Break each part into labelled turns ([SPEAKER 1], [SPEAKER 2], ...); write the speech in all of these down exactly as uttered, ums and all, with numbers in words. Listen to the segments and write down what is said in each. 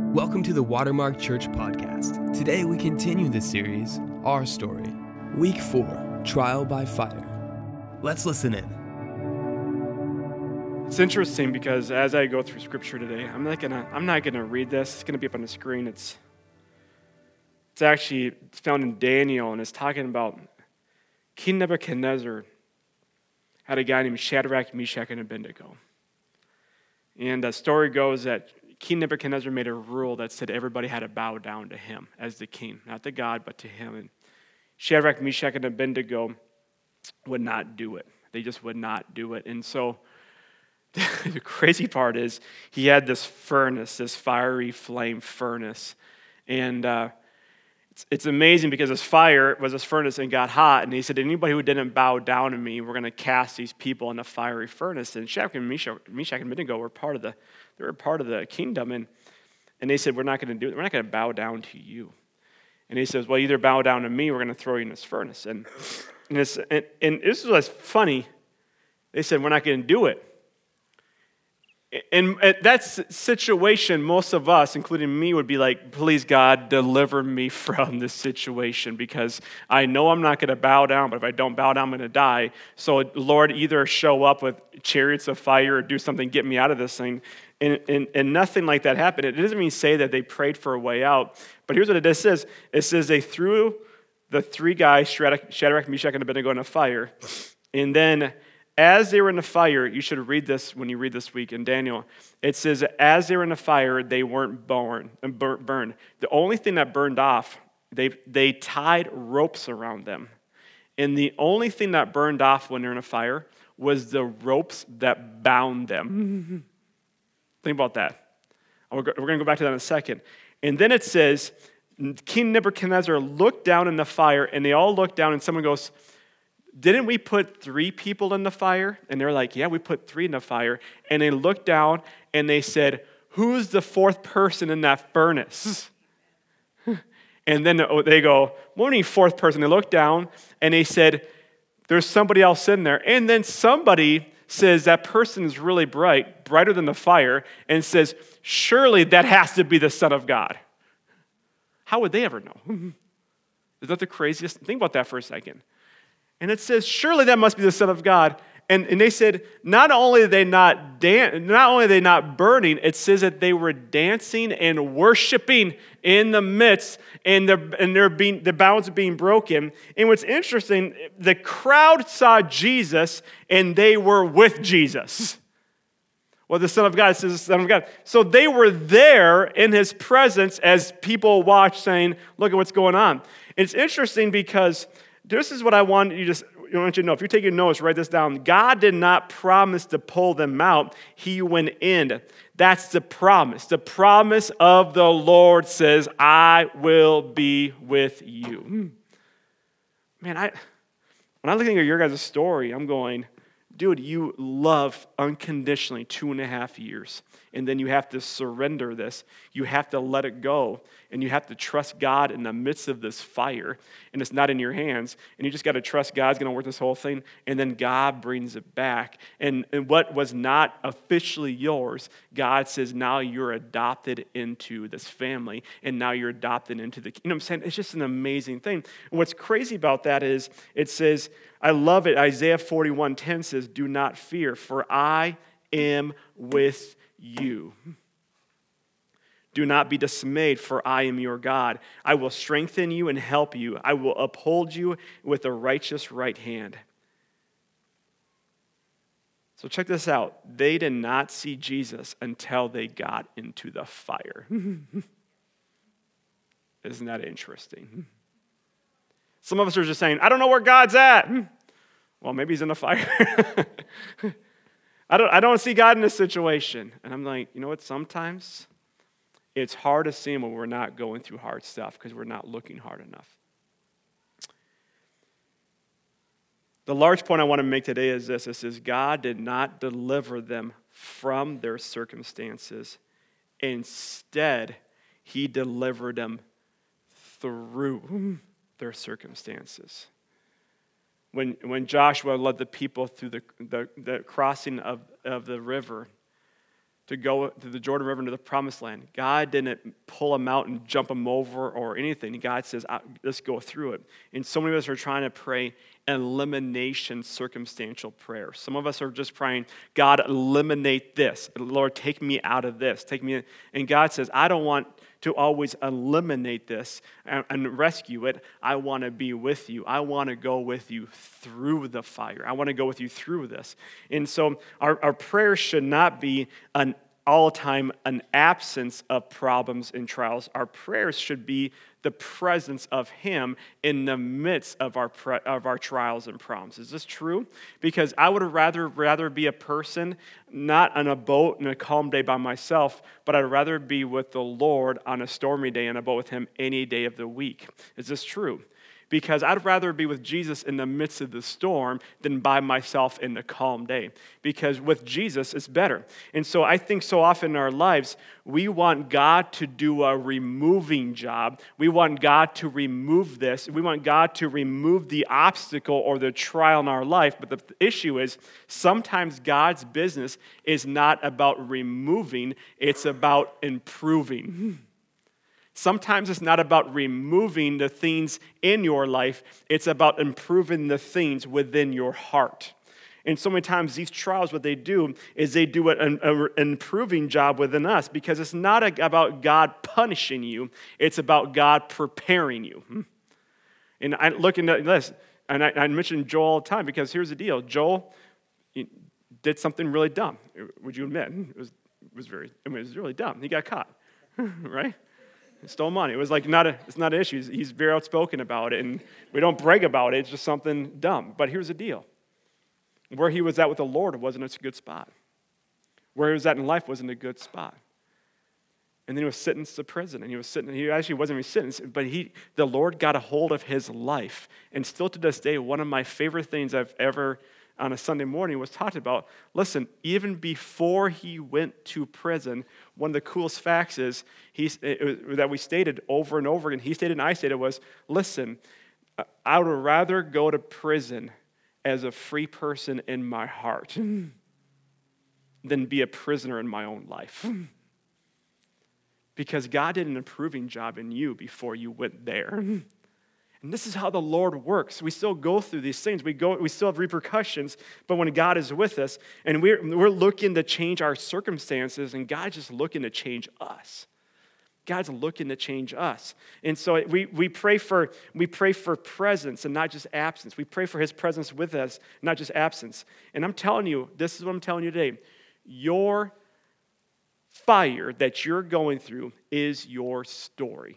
[SPEAKER 1] Welcome to the Watermark Church Podcast. Today we continue the series, Our Story. Week four, Trial by Fire. Let's listen in.
[SPEAKER 2] It's interesting because as I go through Scripture today, I'm not gonna I'm not gonna read this. It's gonna be up on the screen. It's it's actually found in Daniel, and it's talking about King Nebuchadnezzar had a guy named Shadrach, Meshach, and Abednego. And the story goes that King Nebuchadnezzar made a rule that said everybody had to bow down to him as the king, not the God, but to him. And Shadrach, Meshach, and Abednego would not do it. They just would not do it. And so the crazy part is he had this furnace, this fiery flame furnace. And uh, it's, it's amazing because this fire was this furnace and got hot. And he said, anybody who didn't bow down to me, we're going to cast these people in the fiery furnace. And Shadrach and Meshach, Meshach and Abednego were part of the They were part of the kingdom, and, and they said, we're not going to do it. We're not going to bow down to you. And he says, well, either bow down to me, or we're going to throw you in this furnace. And, and, this, and, and this was funny. They said, we're not going to do it. And at that situation, most of us, including me, would be like, please, God, deliver me from this situation because I know I'm not going to bow down, but if I don't bow down, I'm going to die. So, Lord, either show up with chariots of fire or do something, get me out of this thing. And, and, and nothing like that happened. It doesn't mean say that they prayed for a way out, but here's what it says. It says they threw the three guys, Shadrach, Shadrach Meshach, and Abednego, in a fire, and then as they were in the fire, you should read this when you read this week in Daniel. It says, as they were in the fire, they weren't burned. burned. The only thing that burned off, they, they tied ropes around them. And the only thing that burned off when they're in a fire was the ropes that bound them. Think about that. We're going to go back to that in a second. And then it says, King Nebuchadnezzar looked down in the fire, and they all looked down, and someone goes, didn't we put three people in the fire? And they're like, yeah, we put three in the fire. And they looked down and they said, who's the fourth person in that furnace? And then they go, what do you mean fourth person? They looked down and they said, there's somebody else in there. And then somebody says that person is really bright, brighter than the fire, and says, surely that has to be the Son of God. How would they ever know? Is that the craziest? Think about that for a second. And it says, surely that must be the Son of God. And, and they said, not only are they not dan- not only are they not burning, it says that they were dancing and worshiping in the midst, and the and they're being the bounds are being broken. And what's interesting, the crowd saw Jesus, and they were with Jesus. Well, the Son of God says the Son of God. So they were there in his presence as people watched, saying, look at what's going on. It's interesting because this is what I want you to, I want you to know. If you're taking notes, write this down. God did not promise to pull them out. He went in. That's the promise. The promise of the Lord says, I will be with you. Man, I when I'm looking at your guys' story, I'm going, dude, you love unconditionally two and a half years. And then you have to surrender this. You have to let it go. And you have to trust God in the midst of this fire. And it's not in your hands. And you just got to trust God's going to work this whole thing. And then God brings it back. And, and what was not officially yours, God says, now you're adopted into this family. And now you're adopted into the, you know what I'm saying? It's just an amazing thing. And what's crazy about that is it says, I love it. Isaiah forty-one ten says, do not fear, for I am with you. Do not be dismayed, for I am your God. I will strengthen you and help you. I will uphold you with a righteous right hand. So check this out. They did not see Jesus until they got into the fire. Isn't that interesting? Some of us are just saying, I don't know where God's at. Well, maybe he's in the fire. I don't, I don't see God in this situation. And I'm like, you know what? Sometimes it's hard to see him when we're not going through hard stuff because we're not looking hard enough. The large point I want to make today is this. It says God did not deliver them from their circumstances. Instead, he delivered them through their circumstances. When, when Joshua led the people through the, the, the crossing of, of the river to go to the Jordan River into the promised land. God didn't pull them out and jump them over or anything. God says, let's go through it. And so many of us are trying to pray elimination circumstantial prayer. Some of us are just praying, God, eliminate this. Lord, take me out of this. Take me. And God says, I don't want to always eliminate this and, and rescue it. I want to be with you. I want to go with you through the fire. I want to go with you through this. And so our, our prayer should not be an all-time an absence of problems and trials. Our prayers should be the presence of Him in the midst of our pre- of our trials and problems. Is this true? Because I would rather rather be a person not on a boat in a calm day by myself, but I'd rather be with the Lord on a stormy day on a boat with Him any day of the week. Is this true? Because I'd rather be with Jesus in the midst of the storm than by myself in the calm day. Because with Jesus, it's better. And so I think so often in our lives, we want God to do a removing job. We want God to remove this. We want God to remove the obstacle or the trial in our life. But the issue is, sometimes God's business is not about removing, it's about improving. Sometimes it's not about removing the things in your life. It's about improving the things within your heart. And so many times these trials, what they do is they do an, an improving job within us, because it's not about God punishing you. It's about God preparing you. And I look into this, and I, I mention Joel all the time, because here's the deal. Joel did something really dumb. Would you admit? It was, it was very, I mean, it was really dumb. He got caught, right? He stole money. It was like not a, it's not an issue. He's, he's very outspoken about it, and we don't brag about it. It's just something dumb. But here's the deal. Where he was at with the Lord wasn't a good spot. Where he was at in life wasn't a good spot. And then he was sentenced to prison, and he was sitting, he actually wasn't even sentenced, but he, the Lord got a hold of his life. And still to this day, one of my favorite things I've ever on a Sunday morning was talked about. Listen, even before he went to prison, one of the coolest facts is he, it, that we stated over and over again, he stated and I stated was, listen, I would rather go to prison as a free person in my heart than be a prisoner in my own life. Because God did an improving job in you before you went there. And this is how the Lord works. We still go through these things. We go. We still have repercussions, but when God is with us, and we're, we're looking to change our circumstances, and God's just looking to change us. God's looking to change us. And so we, we pray for we pray for presence and not just absence. We pray for His presence with us, not just absence. And I'm telling you, this is what I'm telling you today. Your fire that you're going through is your story.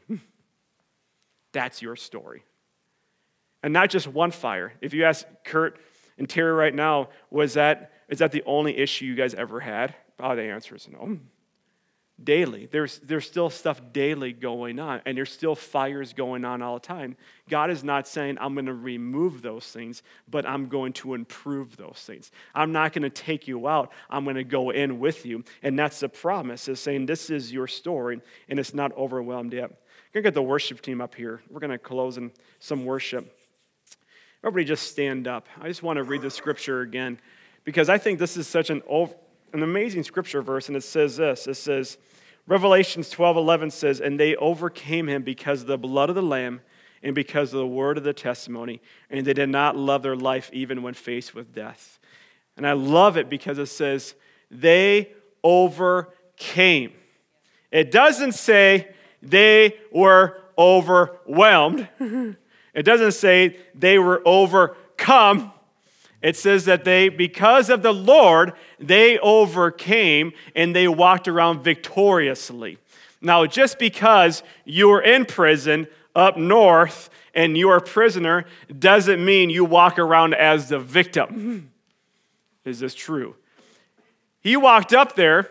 [SPEAKER 2] That's your story. And not just one fire. If you ask Kurt and Terry right now, was that is that the only issue you guys ever had? Oh, the answer is no. Daily. There's, there's still stuff daily going on, and there's still fires going on all the time. God is not saying, I'm going to remove those things, but I'm going to improve those things. I'm not going to take you out. I'm going to go in with you. And that's the promise, is saying this is your story, and it's not overwhelmed yet. I'm going to get the worship team up here. We're going to close in some worship. Everybody just stand up. I just want to read the scripture again, because I think this is such an, an amazing scripture verse, and it says this. It says, Revelations twelve eleven says, and they overcame him because of the blood of the Lamb and because of the word of the testimony, and they did not love their life even when faced with death. And I love it because it says, they overcame. It doesn't say they were overwhelmed. It doesn't say they were overcome. It says that they, because of the Lord, they overcame and they walked around victoriously. Now, just because you were in prison up north and you're a prisoner doesn't mean you walk around as the victim. Is this true? He walked up there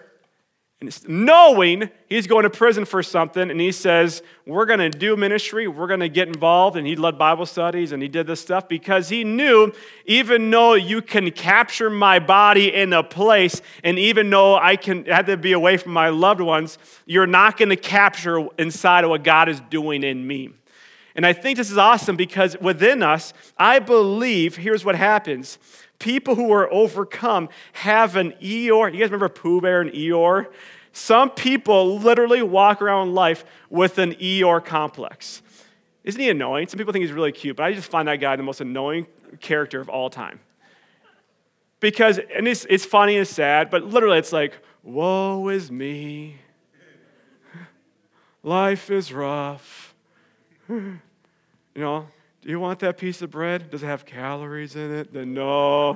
[SPEAKER 2] knowing he's going to prison for something, and he says, we're going to do ministry, we're going to get involved, and he led Bible studies, and he did this stuff because he knew, even though you can capture my body in a place, and even though I can have to be away from my loved ones, you're not going to capture inside of what God is doing in me. And I think this is awesome because within us, I believe, here's what happens. People who are overcome have an Eeyore. You guys remember Pooh Bear and Eeyore? Some people literally walk around life with an Eeyore complex. Isn't he annoying? Some people think he's really cute, but I just find that guy the most annoying character of all time. Because, and it's, it's funny and sad, but literally it's like, woe is me. Life is rough. You know, do you want that piece of bread? Does it have calories in it? Then no.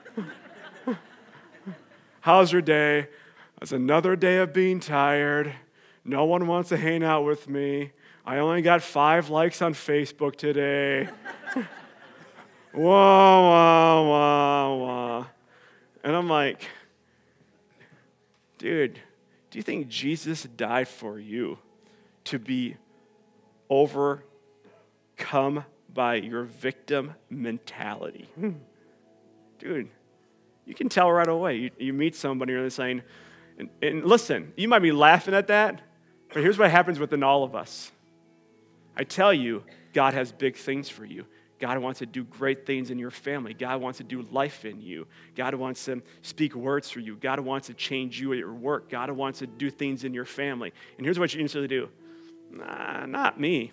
[SPEAKER 2] How's your day? It's another day of being tired. No one wants to hang out with me. I only got five likes on Facebook today. Wah, wah, wah, wah. And I'm like, dude, do you think Jesus died for you to be overcome by your victim mentality? Dude, you can tell right away. You, you meet somebody and they're saying, and, and listen, you might be laughing at that, but here's what happens within all of us. I tell you, God has big things for you. God wants to do great things in your family. God wants to do life in you. God wants to speak words for you. God wants to change you at your work. God wants to do things in your family. And here's what you instantly do. Nah, not me.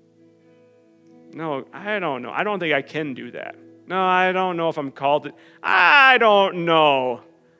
[SPEAKER 2] No, I don't know. I don't think I can do that. No, I don't know if I'm called to. I don't know.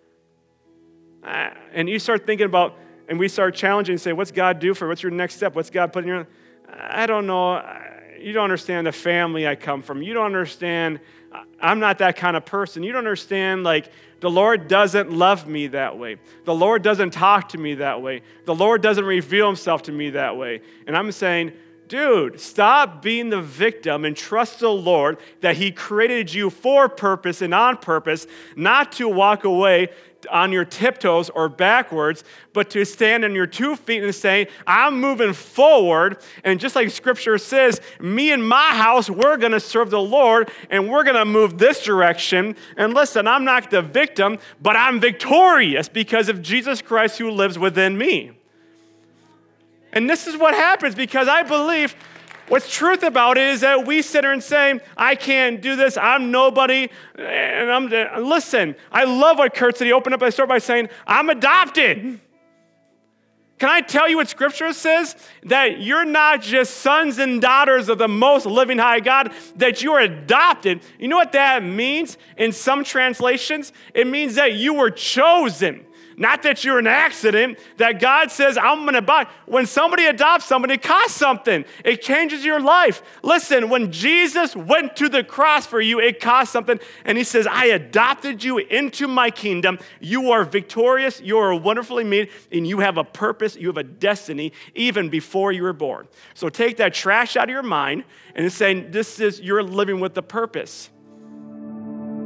[SPEAKER 2] And you start thinking about, and we start challenging and say, what's God do for you? What's your next step? What's God put in your, I don't know. You don't understand the family I come from. You don't understand, I'm not that kind of person. You don't understand, like, the Lord doesn't love me that way. The Lord doesn't talk to me that way. The Lord doesn't reveal himself to me that way. And I'm saying, dude, stop being the victim and trust the Lord that he created you for purpose and on purpose, not to walk away on your tiptoes or backwards, but to stand on your two feet and say, I'm moving forward. And just like Scripture says, me and my house, we're going to serve the Lord, and we're going to move this direction. And listen, I'm not the victim, but I'm victorious because of Jesus Christ who lives within me. And this is what happens because I believe what's truth about it is that we sit here and say, I can't do this, I'm nobody, and I'm, listen, I love what Kurt said. He opened up his store by saying, I'm adopted. Can I tell you what Scripture says? That you're not just sons and daughters of the most living high God, that you are adopted. You know what that means in some translations? It means that you were chosen. Not that you're an accident, that God says, I'm going to buy. When somebody adopts somebody, it costs something. It changes your life. Listen, when Jesus went to the cross for you, it cost something. And he says, I adopted you into my kingdom. You are victorious. You are wonderfully made. And you have a purpose. You have a destiny even before you were born. So take that trash out of your mind and it's saying, this is, you're living with the purpose.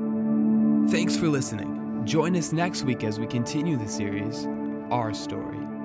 [SPEAKER 1] Thanks for listening. Join us next week as we continue the series, Our Story.